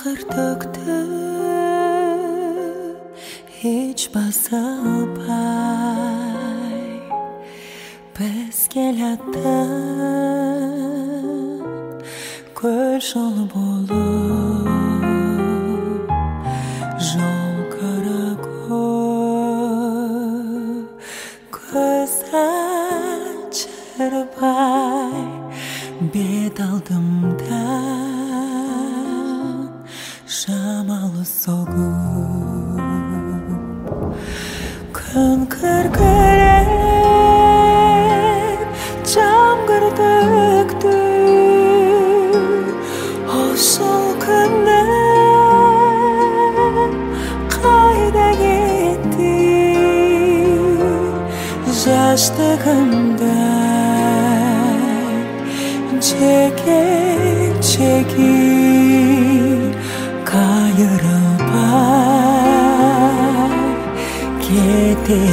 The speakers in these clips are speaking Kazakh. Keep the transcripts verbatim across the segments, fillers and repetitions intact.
Çamqırdıqdı hiç basılmay biz keladın kör жол болып жол көріп көз açırmay бет алдымдан шамалы соғып күн күркіреп жаңбыр төкті сол күнім қайда кетті жастығымда жеке-жеке қайырылмай кете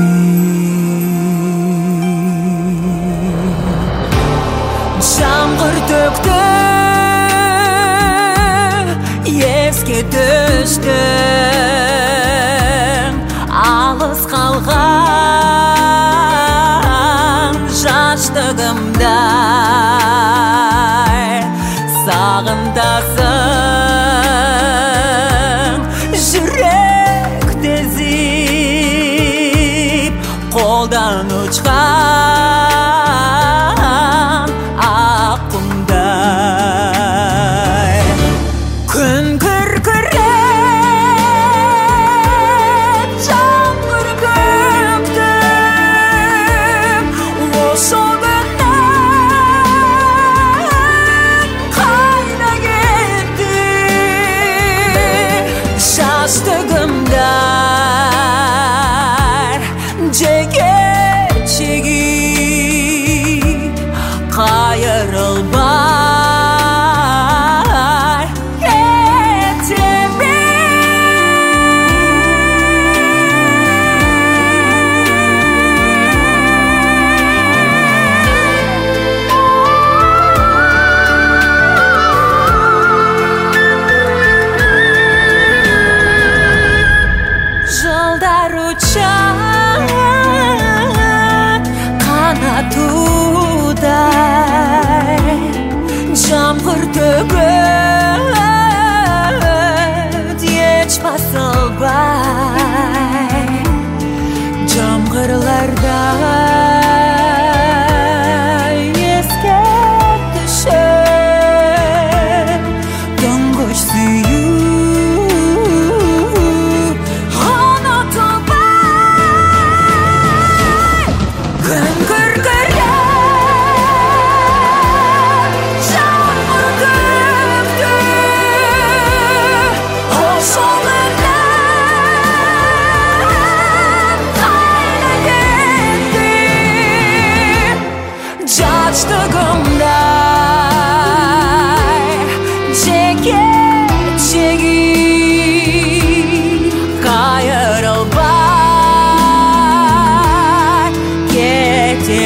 бер жаңбыр төкті еске түстің алыс қалған жастығымдай сағынтасың жүрек тезіп қолдан ұшқан аққуымдай күн күркіреп жаңбыр төкті осы күнім қайда кетті жастығымдай жеке-жеке қайырылмай кете жолдар учар қанатудай жаңбыр төгіп еш басылмай жаңғырларда еске түсер тұңғыш сүю ұнатылмай күн күркіреп жаңбыр төкті осы күнім қайда кетті жастығымдай жеке-жеке қайырылмай кете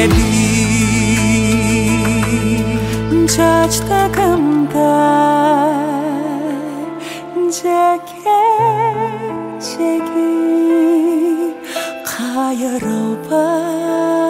бер жастығымдай жеке-жеке қайырылмай